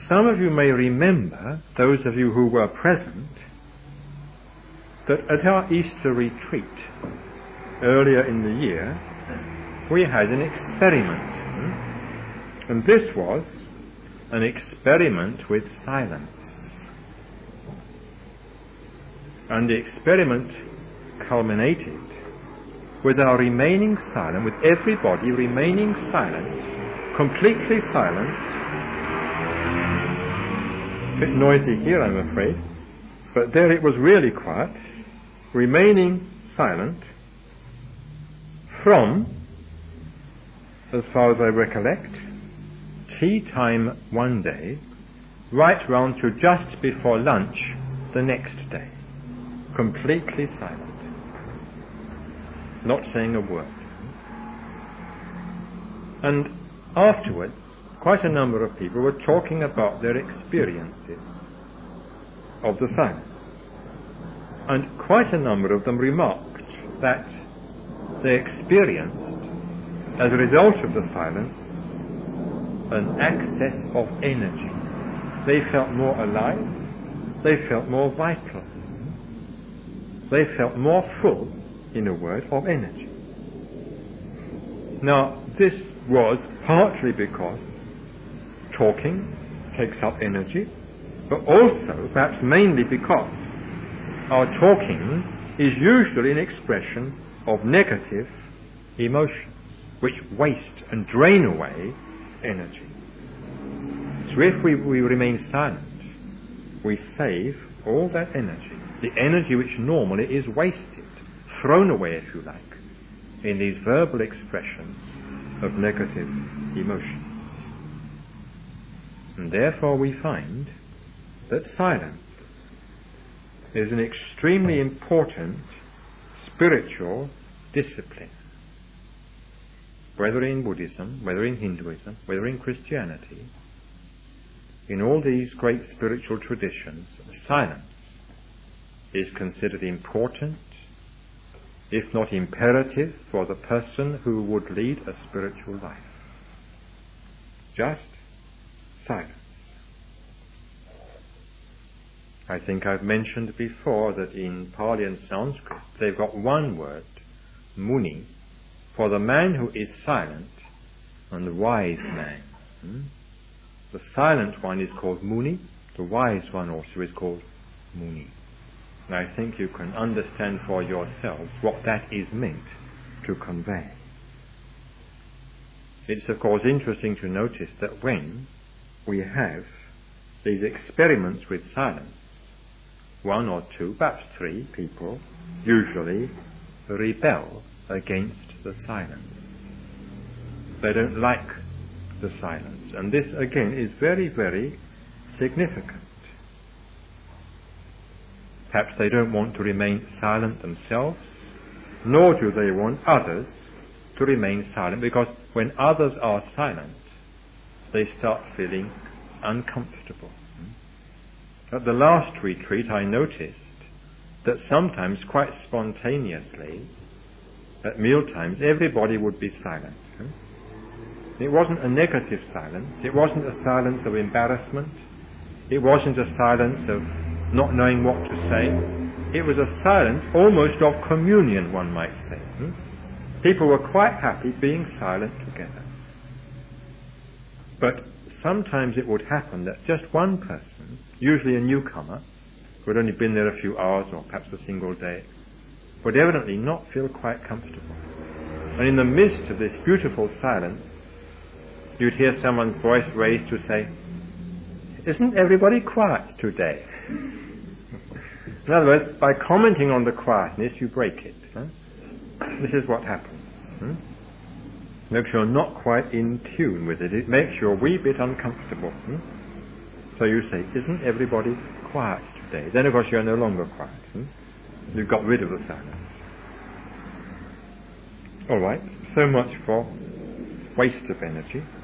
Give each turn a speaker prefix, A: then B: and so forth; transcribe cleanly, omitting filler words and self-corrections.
A: some of you may remember, those of you who were present, that at our Easter retreat earlier in the year, we had an experiment. And this was an experiment with silence. And the experiment culminated with our remaining silent, with everybody remaining silent, completely silent. A bit noisy here, I'm afraid, but there it was really quiet, remaining silent from, as far as I recollect, tea time one day, right round to just before lunch the next day. Completely silent. Not saying a word. And afterwards, quite a number of people were talking about their experiences of the silence. And quite a number of them remarked that they experienced, as a result of the silence, an access of energy. They felt more alive, they felt more vital, they felt more full, in a word, of energy. Now, this was partly because talking takes up energy, but also, perhaps mainly because our talking is usually an expression of negative emotions, which waste and drain away energy. So if we remain silent, we save all that energy, the energy which normally is wasted, thrown away, if you like, in these verbal expressions of negative emotions. And therefore we find that silence is an extremely important spiritual discipline, whether in Buddhism, whether in Hinduism, whether in Christianity. In all these great spiritual traditions, silence is considered important, if not imperative, for the person who would lead a spiritual life. Just silence. I think I've mentioned before that in Pali and Sanskrit they've got one word, muni, for the man who is silent and the wise man. The silent one is called muni, the wise one also is called muni. And I think you can understand for yourselves what that is meant to convey. It's of course interesting to notice that when we have these experiments with silence, one or two, perhaps three people usually rebel against the silence. They don't like the silence. And this again is very, very significant. Perhaps they don't want to remain silent themselves, nor do they want others to remain silent, because when others are silent, they start feeling uncomfortable. At the last retreat I noticed that sometimes, quite spontaneously, at mealtimes, everybody would be silent. It wasn't a negative silence, it wasn't a silence of embarrassment, it wasn't a silence of not knowing what to say. It was a silence almost of communion, one might say. People were quite happy being silent together. But sometimes it would happen that just one person, usually a newcomer, who had only been there a few hours or perhaps a single day, would evidently not feel quite comfortable. And in the midst of this beautiful silence, you'd hear someone's voice raised to say, "Isn't everybody quiet today?" In other words, by commenting on the quietness, you break it. This is what happens. Makes you're not quite in tune with it. It makes you a wee bit uncomfortable. So you say, "Isn't everybody quiet today?" Then of course you're no longer quiet. You've got rid of the silence. All right, so much for waste of energy.